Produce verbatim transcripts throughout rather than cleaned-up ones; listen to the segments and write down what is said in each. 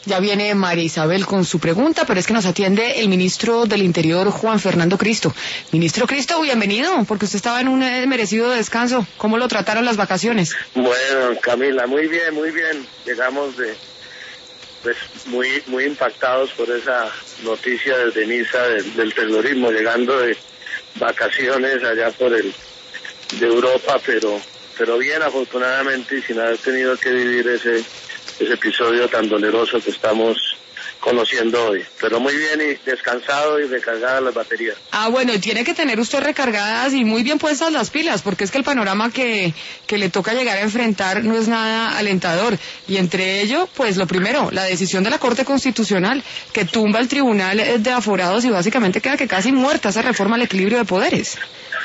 Ya viene María Isabel con su pregunta, pero es que nos atiende el ministro del Interior, Juan Fernando Cristo. Ministro Cristo, bienvenido, porque usted estaba en un eh, merecido descanso. ¿Cómo lo trataron las vacaciones? Bueno, Camila, muy bien, muy bien. Llegamos de, pues, muy muy impactados por esa noticia desde Niza del, del terrorismo, llegando de vacaciones allá por el de Europa, pero pero bien, afortunadamente, y sin haber tenido que vivir ese ese episodio tan doloroso que estamos conociendo hoy. Pero muy bien y descansado y recargadas las baterías. Ah, bueno, y tiene que tener usted recargadas y muy bien puestas las pilas, porque es que el panorama que, que le toca llegar a enfrentar no es nada alentador. Y entre ello, pues lo primero, la decisión de la Corte Constitucional, que tumba el Tribunal de Aforados y básicamente queda que casi muerta esa reforma al equilibrio de poderes.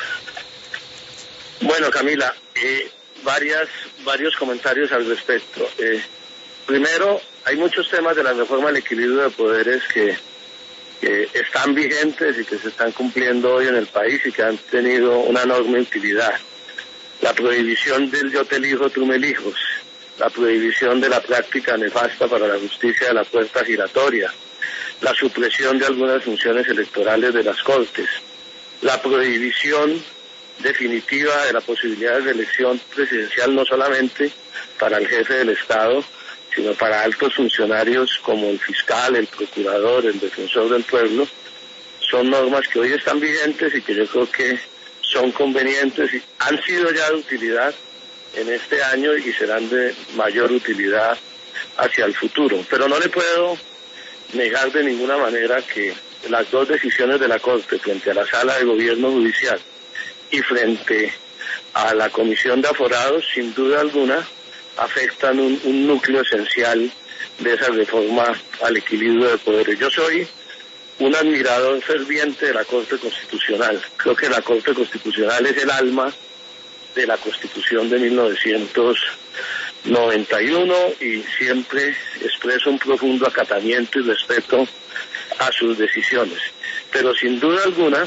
Bueno, Camila, eh, varias varios comentarios al respecto. Eh, primero, hay muchos temas de la reforma al equilibrio de poderes que, que están vigentes y que se están cumpliendo hoy en el país y que han tenido una enorme utilidad. La prohibición del yo te elijo, tú me elijo, la prohibición de la práctica nefasta para la justicia de la puerta giratoria, la supresión de algunas funciones electorales de las Cortes, la prohibición definitiva de la posibilidad de reelección presidencial no solamente para el jefe del Estado, sino para altos funcionarios como el fiscal, el procurador, el defensor del pueblo. Son normas que hoy están vigentes y que yo creo que son convenientes y han sido ya de utilidad en este año y serán de mayor utilidad hacia el futuro. Pero no le puedo negar de ninguna manera que las dos decisiones de la Corte frente a la Sala de Gobierno Judicial y frente a la Comisión de Aforados, sin duda alguna, afectan un, un núcleo esencial de esa reforma al equilibrio de poderes. Yo soy un admirador ferviente de la Corte Constitucional. Creo que la Corte Constitucional es el alma de la Constitución de mil novecientos noventa y uno y siempre expreso un profundo acatamiento y respeto a sus decisiones. Pero sin duda alguna,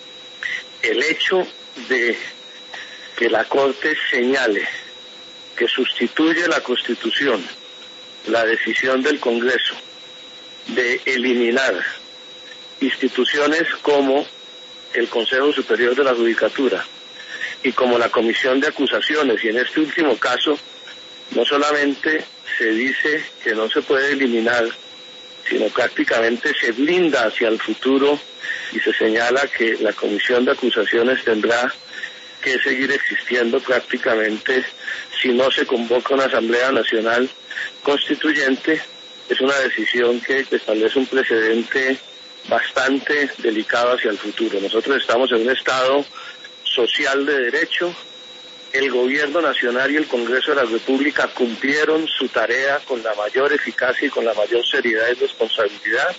el hecho de que la Corte señale que sustituye la Constitución la decisión del Congreso de eliminar instituciones como el Consejo Superior de la Judicatura y como la Comisión de Acusaciones, y en este último caso no solamente se dice que no se puede eliminar, sino prácticamente se blinda hacia el futuro y se señala que la Comisión de Acusaciones tendrá que seguir existiendo prácticamente si no se convoca una Asamblea Nacional Constituyente. Es una decisión que establece un precedente bastante delicado hacia el futuro. Nosotros estamos en un Estado social de derecho. El Gobierno Nacional y el Congreso de la República cumplieron su tarea con la mayor eficacia y con la mayor seriedad y responsabilidad.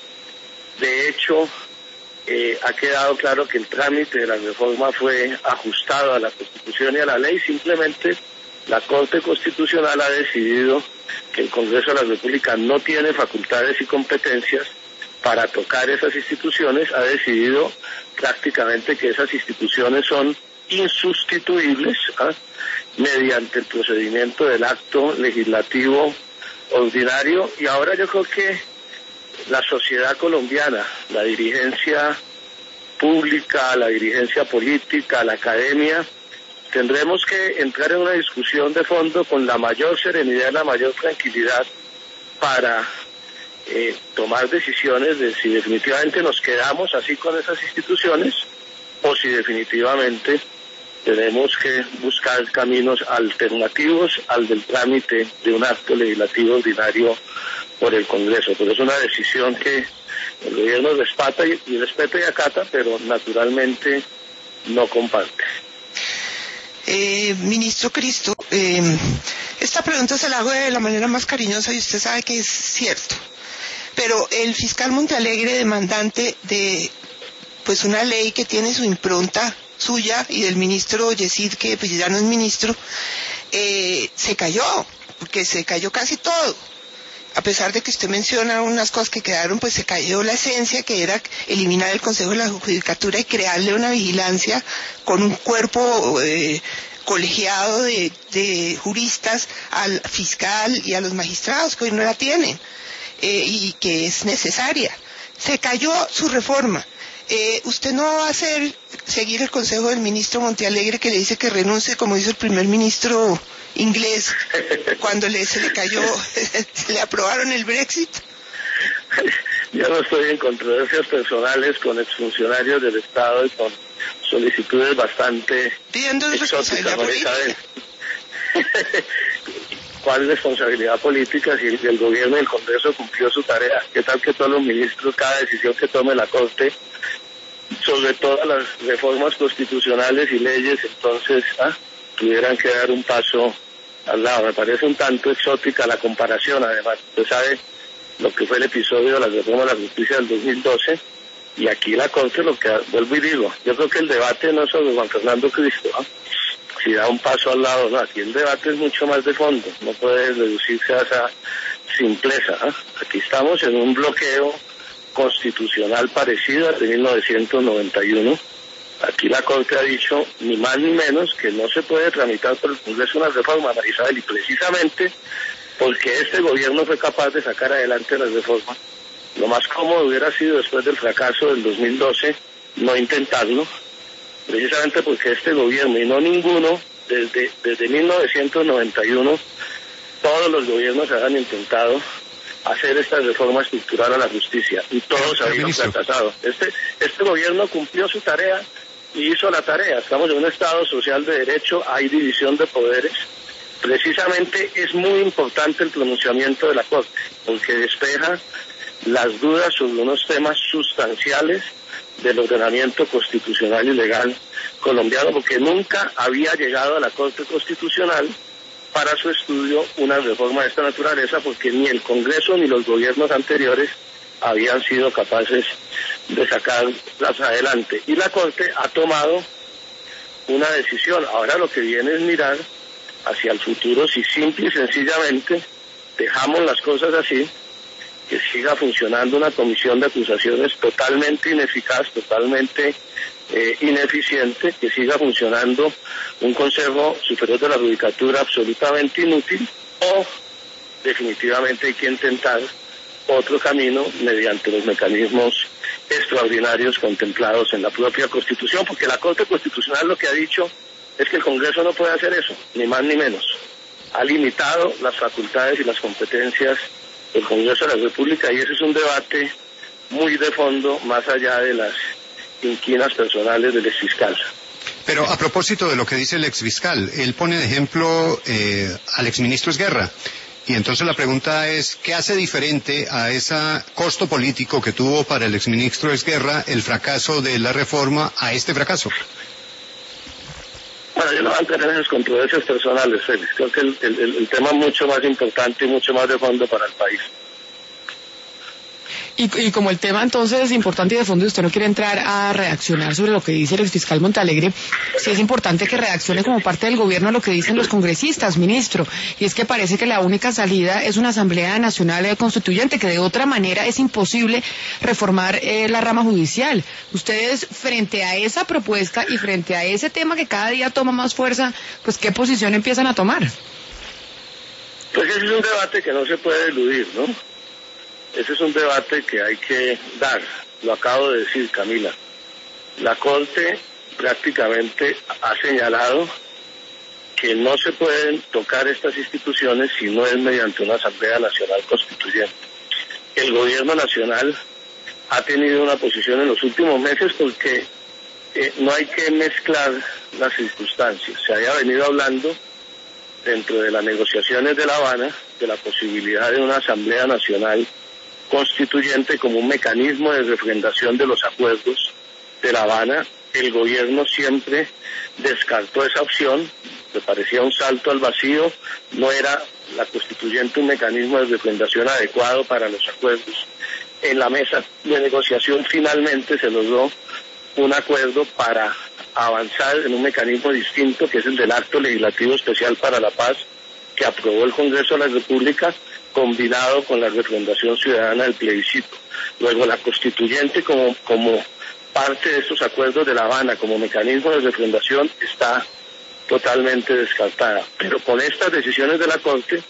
De hecho, eh, ha quedado claro que el trámite de la reforma fue ajustado a la Constitución y a la ley. Simplemente la Corte Constitucional ha decidido que el Congreso de la República no tiene facultades y competencias para tocar esas instituciones. Ha decidido prácticamente que esas instituciones son insustituibles, ¿ah? mediante el procedimiento del acto legislativo ordinario. Y ahora yo creo que la sociedad colombiana, la dirigencia pública, la dirigencia política, la academia, tendremos que entrar en una discusión de fondo con la mayor serenidad y la mayor tranquilidad para eh, tomar decisiones de si definitivamente nos quedamos así con esas instituciones o si definitivamente tenemos que buscar caminos alternativos al del trámite de un acto legislativo ordinario por el Congreso. Pero es una decisión que el gobierno respeta y, y respeta y acata, pero naturalmente no comparte. Eh, ministro Cristo, eh, esta pregunta se la hago de la manera más cariñosa y usted sabe que es cierto. Pero el fiscal Montealegre, demandante de pues una ley que tiene su impronta suya y del ministro Yesid, que pues ya no es ministro, eh, se cayó, porque se cayó casi todo. A pesar de que usted menciona unas cosas que quedaron, pues se cayó la esencia, que era eliminar el Consejo de la Judicatura y crearle una vigilancia con un cuerpo eh, colegiado de, de juristas al fiscal y a los magistrados, que hoy no la tienen. eh, y que es necesaria. Se cayó su reforma. Eh, ¿Usted no va a hacer seguir el consejo del ministro Montealegre que le dice que renuncie, como hizo el primer ministro inglés cuando le, se le cayó, le aprobaron el Brexit? Yo no estoy en controversias personales con exfuncionarios del Estado y con solicitudes bastante pidiendo responsabilidad política. ¿Cuál responsabilidad política si el gobierno y el Congreso cumplió su tarea? ¿Qué tal que todos los ministros, cada decisión que tome la Corte, sobre todas las reformas constitucionales y leyes, entonces ¿ah? tuvieran que dar un paso al lado? Me parece un tanto exótica la comparación. Además, usted sabe lo que fue el episodio de la reforma de la justicia del dos mil doce, y aquí la Corte, lo que vuelvo y digo, yo creo que el debate no es sobre Juan Fernando Cristo, ¿no? Si da un paso al lado, no, aquí el debate es mucho más de fondo, no puede reducirse a esa simpleza. ¿eh? Aquí estamos en un bloqueo constitucional parecido al de mil novecientos noventa y uno. Aquí la Corte ha dicho ni más ni menos que no se puede tramitar por el Congreso una reforma, María Isabel, y precisamente porque este gobierno fue capaz de sacar adelante las reformas, lo más cómodo hubiera sido, después del fracaso del dos mil doce, no intentarlo, precisamente porque este gobierno, y no ninguno, desde, desde mil novecientos noventa y uno, todos los gobiernos habían intentado hacer esta reforma estructural a la justicia, y todos habían fracasado. Este, este gobierno cumplió su tarea y hizo la tarea. Estamos en un Estado social de derecho, hay división de poderes. Precisamente es muy importante el pronunciamiento de la Corte, porque despeja las dudas sobre unos temas sustanciales del ordenamiento constitucional y legal colombiano, porque nunca había llegado a la Corte Constitucional para su estudio una reforma de esta naturaleza, porque ni el Congreso ni los gobiernos anteriores habían sido capaces de sacarlas adelante. Y la Corte ha tomado una decisión. Ahora lo que viene es mirar hacia el futuro, si simple y sencillamente dejamos las cosas así, que siga funcionando una comisión de acusaciones totalmente ineficaz, totalmente eh, ineficiente, que siga funcionando un Consejo Superior de la Judicatura absolutamente inútil, o definitivamente hay que intentar otro camino mediante los mecanismos extraordinarios contemplados en la propia Constitución, porque la Corte Constitucional lo que ha dicho es que el Congreso no puede hacer eso, ni más ni menos. Ha limitado las facultades y las competencias del Congreso de la República, y ese es un debate muy de fondo, más allá de las inquinas personales del exfiscal. Pero a propósito de lo que dice el exfiscal, él pone de ejemplo eh, al exministro Esguerra. Y entonces la pregunta es, ¿qué hace diferente a ese costo político que tuvo para el exministro Esguerra el fracaso de la reforma a este fracaso? Bueno, yo no voy a entrar en esas controversias personales, Félix. Creo que el, el, el tema es mucho más importante y mucho más de fondo para el país. Y, y como el tema entonces es importante y de fondo, usted no quiere entrar a reaccionar sobre lo que dice el exfiscal Montealegre, sí es importante que reaccione como parte del gobierno a lo que dicen los congresistas, ministro, y es que parece que la única salida es una Asamblea Nacional Constituyente, que de otra manera es imposible reformar eh, la rama judicial. Ustedes, frente a esa propuesta y frente a ese tema que cada día toma más fuerza, pues ¿qué posición empiezan a tomar? Pues ese es un debate que no se puede eludir, ¿no? Ese es un debate que hay que dar, lo acabo de decir, Camila. La Corte prácticamente ha señalado que no se pueden tocar estas instituciones si no es mediante una Asamblea Nacional Constituyente. El gobierno nacional ha tenido una posición en los últimos meses porque eh, no hay que mezclar las circunstancias. Se había venido hablando dentro de las negociaciones de La Habana de la posibilidad de una Asamblea Nacional Constituyente como un mecanismo de refrendación de los acuerdos de La Habana. El gobierno siempre descartó esa opción, le parecía un salto al vacío, no era la constituyente un mecanismo de refrendación adecuado para los acuerdos. En la mesa de negociación finalmente se logró un acuerdo para avanzar en un mecanismo distinto, que es el del Acto Legislativo Especial para la Paz, que aprobó el Congreso de la República, combinado con la refrendación ciudadana del plebiscito. Luego la constituyente como, como parte de estos acuerdos de La Habana, como mecanismo de refrendación, está totalmente descartada. Pero con estas decisiones de la Corte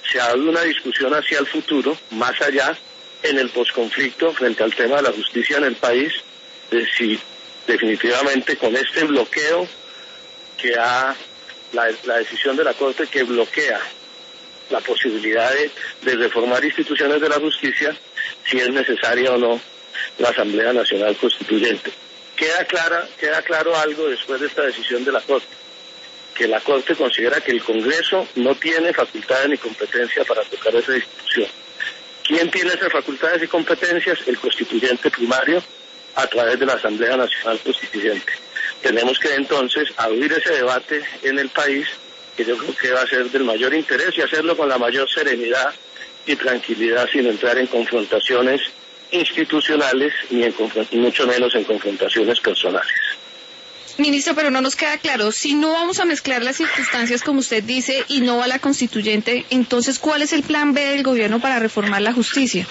se abre una discusión hacia el futuro, más allá, en el posconflicto, frente al tema de la justicia en el país, de si definitivamente con este bloqueo que ha, la, la decisión de la Corte que bloquea la posibilidad de, de reformar instituciones de la justicia, si es necesaria o no la Asamblea Nacional Constituyente. Queda clara, queda claro algo después de esta decisión de la Corte, que la Corte considera que el Congreso no tiene facultades ni competencia para tocar esa discusión. ¿Quién tiene esas facultades y competencias? El constituyente primario, a través de la Asamblea Nacional Constituyente. Tenemos que entonces abrir ese debate en el país, que yo creo que va a ser del mayor interés, y hacerlo con la mayor serenidad y tranquilidad, sin entrar en confrontaciones institucionales, ni en, mucho menos en confrontaciones personales. Ministro, pero no nos queda claro, si no vamos a mezclar las circunstancias como usted dice y no va la constituyente, entonces ¿cuál es el plan B del gobierno para reformar la justicia?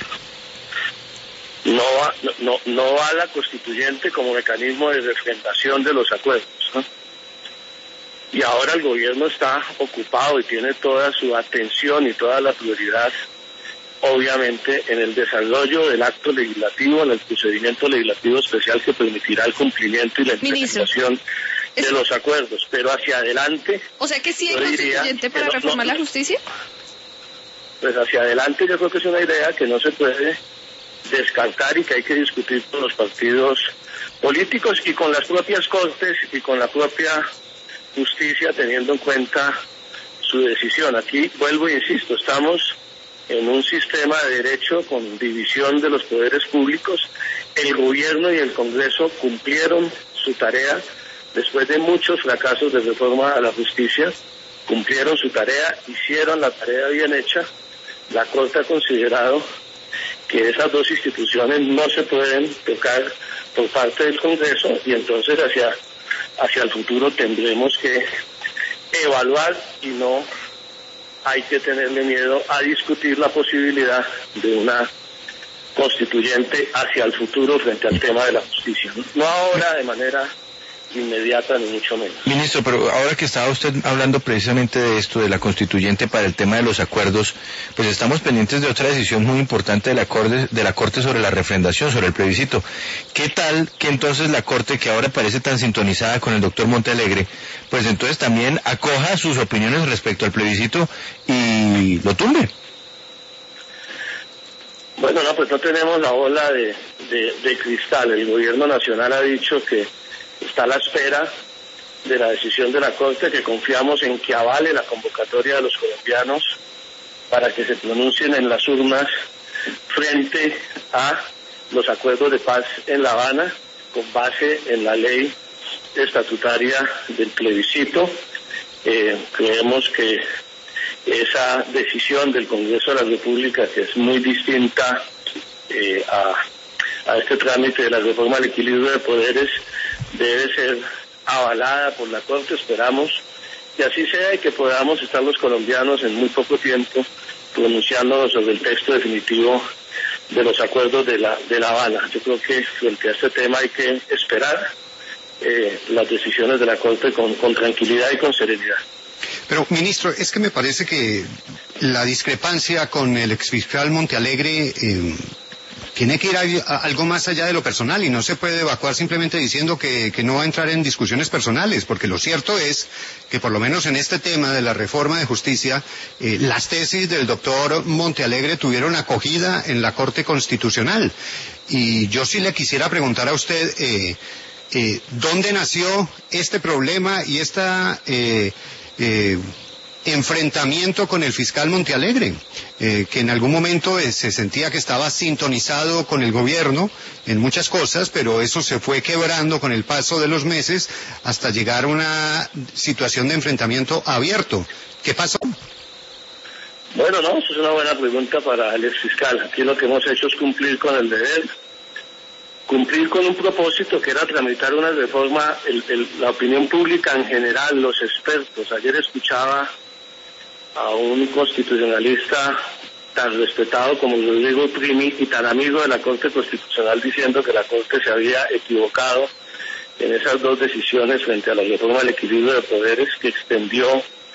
No va, no, no va la constituyente como mecanismo de refrendación de los acuerdos, ¿no? Y ahora el gobierno está ocupado y tiene toda su atención y toda la prioridad, obviamente, en el desarrollo del acto legislativo, en el procedimiento legislativo especial que permitirá el cumplimiento y la implementación de es... los acuerdos. Pero hacia adelante... O sea que sí hay constituyente para no, reformar no, la justicia. Pues hacia adelante yo creo que es una idea que no se puede descartar y que hay que discutir con los partidos políticos y con las propias cortes y con la propia justicia, teniendo en cuenta su decisión. Aquí vuelvo e insisto, estamos en un sistema de derecho con división de los poderes públicos. El gobierno y el Congreso cumplieron su tarea después de muchos fracasos de reforma a la justicia, cumplieron su tarea, hicieron la tarea bien hecha. La Corte ha considerado que esas dos instituciones no se pueden tocar por parte del Congreso, y entonces hacia, hacia el futuro tendremos que evaluar, y no hay que tenerle miedo a discutir la posibilidad de una constituyente hacia el futuro frente al tema de la justicia. No ahora de manera inmediata, ni mucho menos. Ministro, pero ahora que estaba usted hablando precisamente de esto, de la constituyente para el tema de los acuerdos, pues estamos pendientes de otra decisión muy importante de la Corte, de la Corte sobre la refrendación, sobre el plebiscito. ¿Qué tal que entonces la Corte, que ahora parece tan sintonizada con el doctor Montealegre, pues entonces también acoja sus opiniones respecto al plebiscito y lo tumbe? Bueno, no, pues no tenemos la bola de, de, de cristal. El gobierno nacional ha dicho que está a la espera de la decisión de la Corte, que confiamos en que avale la convocatoria de los colombianos para que se pronuncien en las urnas frente a los acuerdos de paz en La Habana, con base en la ley estatutaria del plebiscito. Eh, creemos que esa decisión del Congreso de la República, que es muy distinta eh, a, a este trámite de la reforma al equilibrio de poderes, debe ser avalada por la Corte. Esperamos que así sea y que podamos estar los colombianos en muy poco tiempo pronunciándonos sobre el texto definitivo de los acuerdos de la de La Habana. Yo creo que frente a este tema hay que esperar eh, las decisiones de la Corte con, con tranquilidad y con serenidad. Pero, ministro, es que me parece que la discrepancia con el exfiscal Montealegre eh, tiene que ir a, a algo más allá de lo personal, y no se puede evacuar simplemente diciendo que, que no va a entrar en discusiones personales, porque lo cierto es que por lo menos en este tema de la reforma de justicia, eh, las tesis del doctor Montealegre tuvieron acogida en la Corte Constitucional. Y yo sí le quisiera preguntar a usted, eh, eh, ¿dónde nació este problema y esta... Eh, eh, enfrentamiento con el fiscal Montealegre, eh, que en algún momento eh, se sentía que estaba sintonizado con el gobierno en muchas cosas, pero eso se fue quebrando con el paso de los meses hasta llegar a una situación de enfrentamiento abierto? ¿Qué pasó? Bueno, no, eso es una buena pregunta para el exfiscal. Aquí lo que hemos hecho es cumplir con el deber, cumplir con un propósito que era tramitar una reforma. El, el, la opinión pública en general, los expertos. Ayer escuchaba a un constitucionalista tan respetado como Rodrigo Primi y tan amigo de la Corte Constitucional diciendo que la Corte se había equivocado en esas dos decisiones frente a la reforma del equilibrio de poderes, que extendió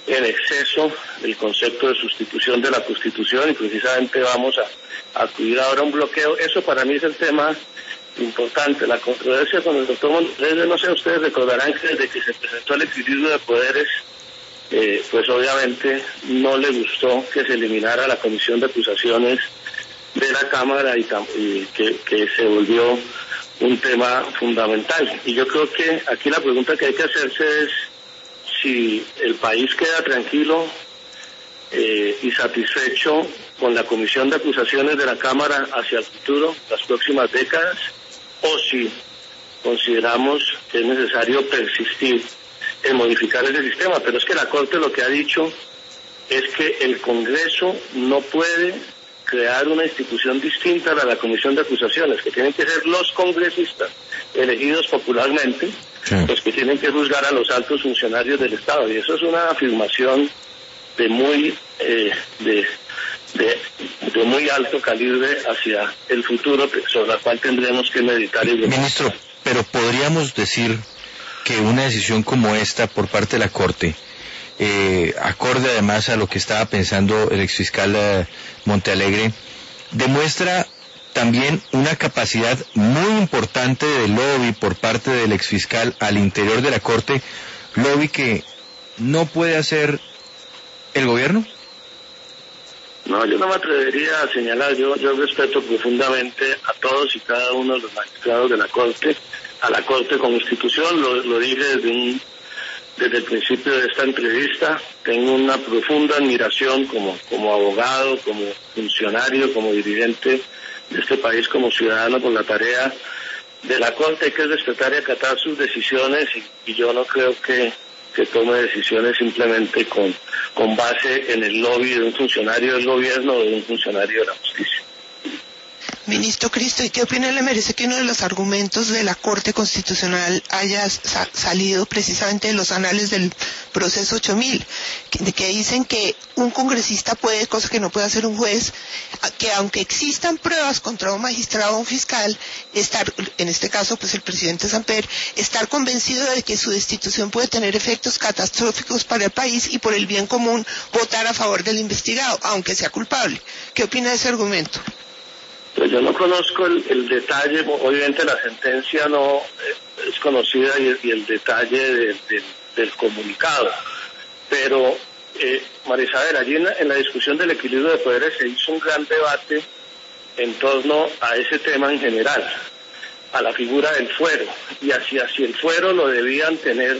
en exceso el concepto de sustitución de la Constitución y precisamente vamos a, a acudir ahora a un bloqueo. Eso para mí es el tema importante. La controversia con el doctor Montalegre, no sé, ustedes recordarán que desde que se presentó el equilibrio de poderes, eh, pues obviamente no le gustó que se eliminara la comisión de acusaciones de la Cámara y, y que, que se volvió un tema fundamental. Y yo creo que aquí la pregunta que hay que hacerse es si el país queda tranquilo eh, y satisfecho con la comisión de acusaciones de la Cámara hacia el futuro, las próximas décadas, o si consideramos que es necesario persistir en modificar ese sistema. Pero es que la Corte lo que ha dicho es que el Congreso no puede crear una institución distinta a la comisión de acusaciones, que tienen que ser los congresistas elegidos popularmente, sí, los que tienen que juzgar a los altos funcionarios del Estado. Y eso es una afirmación de muy eh, de, de, de muy alto calibre hacia el futuro, sobre la cual tendremos que meditar. Y Ministro, pero podríamos decir que una decisión como esta por parte de la Corte, Eh, acorde además a lo que estaba pensando el exfiscal eh, Montealegre, demuestra también una capacidad muy importante de lobby por parte del exfiscal al interior de la Corte, lobby que no puede hacer el gobierno. No, yo no me atrevería a señalar. Yo, yo respeto profundamente a todos y cada uno de los magistrados de la Corte, a la Corte como institución. Lo, lo dije desde un Desde el principio de esta entrevista. Tengo una profunda admiración como, como abogado, como funcionario, como dirigente de este país, como ciudadano, con la tarea de la Corte. Hay que respetar y acatar sus decisiones y, y yo no creo que, que tome decisiones simplemente con, con base en el lobby de un funcionario del gobierno o de un funcionario de la justicia. Ministro Cristo, ¿y qué opinión le merece que uno de los argumentos de la Corte Constitucional haya sa- salido precisamente de los anales del proceso ocho mil, que, que dicen que un congresista puede, cosa que no puede hacer un juez, que aunque existan pruebas contra un magistrado o un fiscal, estar, en este caso pues el presidente Samper, estar convencido de que su destitución puede tener efectos catastróficos para el país y por el bien común votar a favor del investigado, aunque sea culpable? ¿Qué opina de ese argumento? Pues yo no conozco el, el detalle, obviamente la sentencia no eh, es conocida y, y el detalle de, de, del comunicado, pero eh, María Isabel, allí en la, en la discusión del equilibrio de poderes se hizo un gran debate en torno a ese tema en general, a la figura del fuero, y hacia si el fuero lo debían tener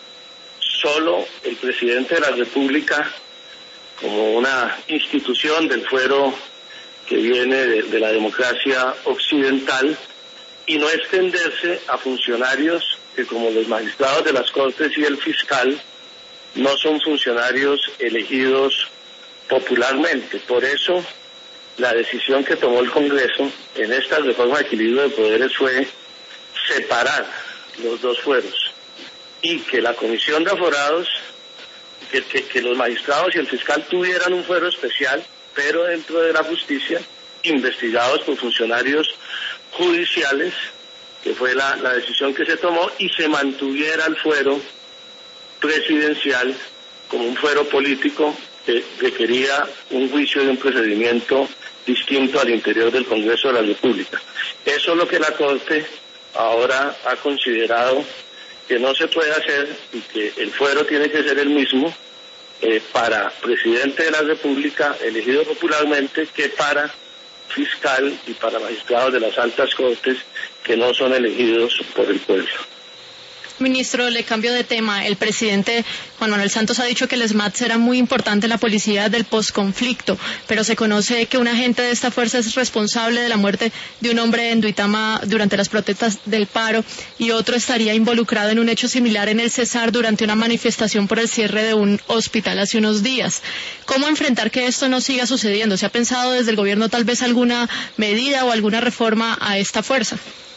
solo el presidente de la República como una institución del fuero que viene de, de la democracia occidental, y no extenderse a funcionarios que, como los magistrados de las Cortes y el fiscal, no son funcionarios elegidos popularmente. Por eso, la decisión que tomó el Congreso en esta reforma de equilibrio de poderes fue separar los dos fueros y que la Comisión de Aforados, que, que, que los magistrados y el fiscal tuvieran un fuero especial, pero dentro de la justicia, investigados por funcionarios judiciales, que fue la, la decisión que se tomó, y se mantuviera el fuero presidencial como un fuero político que requería un juicio y un procedimiento distinto al interior del Congreso de la República. Eso es lo que la Corte ahora ha considerado que no se puede hacer y que el fuero tiene que ser el mismo Eh, para presidente de la República elegido popularmente que para fiscal y para magistrados de las altas cortes que no son elegidos por el pueblo. Ministro, le cambio de tema. El presidente Juan Manuel Santos ha dicho que el SMAT será muy importante en la policía del posconflicto, pero se conoce que un agente de esta fuerza es responsable de la muerte de un hombre en Duitama durante las protestas del paro y otro estaría involucrado en un hecho similar en el Cesar durante una manifestación por el cierre de un hospital hace unos días. ¿Cómo enfrentar que esto no siga sucediendo? ¿Se ha pensado desde el gobierno tal vez alguna medida o alguna reforma a esta fuerza?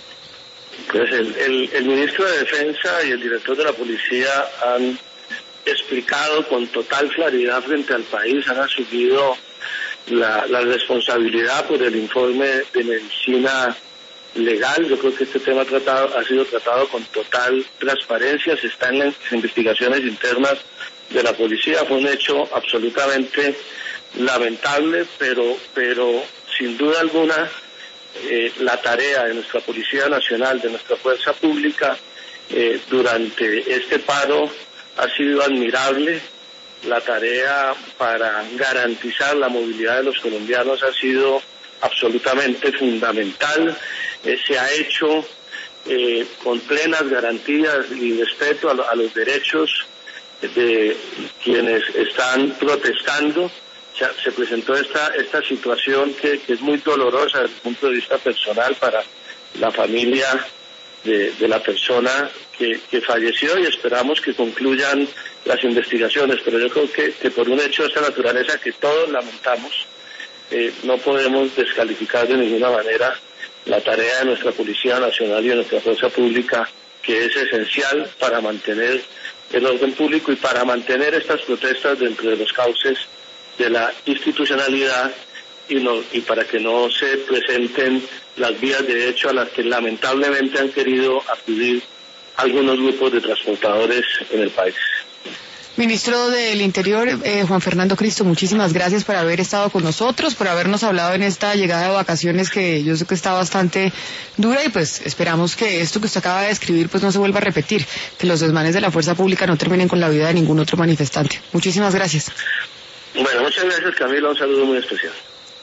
Pues el, el, el ministro de Defensa y el director de la policía han explicado con total claridad frente al país, han asumido la, la responsabilidad por el informe de medicina legal. Yo creo que este tema tratado, ha sido tratado con total transparencia, se están en las investigaciones internas de la policía. Fue un hecho absolutamente lamentable, pero, pero sin duda alguna eh, la tarea de nuestra Policía Nacional, de nuestra Fuerza Pública, eh, durante este paro ha sido admirable. La tarea para garantizar la movilidad de los colombianos ha sido absolutamente fundamental. Eh, se ha hecho eh, con plenas garantías y respeto a, lo, a los derechos de quienes están protestando. Se, se presentó esta esta situación que, que es muy dolorosa desde el punto de vista personal para la familia de, de la persona que, que falleció, y esperamos que concluyan las investigaciones, pero yo creo que, que por un hecho de esta naturaleza que todos lamentamos, eh, no podemos descalificar de ninguna manera la tarea de nuestra Policía Nacional y de nuestra Fuerza Pública, que es esencial para mantener el orden público y para mantener estas protestas dentro de los cauces de la institucionalidad, y, no, y para que no se presenten las vías de hecho a las que lamentablemente han querido acudir algunos grupos de transportadores en el país. Ministro del Interior, eh, Juan Fernando Cristo, muchísimas gracias por haber estado con nosotros, por habernos hablado en esta llegada de vacaciones que yo sé que está bastante dura, y pues esperamos que esto que usted acaba de describir pues no se vuelva a repetir, que los desmanes de la fuerza pública no terminen con la vida de ningún otro manifestante. Muchísimas gracias. Bueno, muchas gracias, Camila, un saludo muy especial.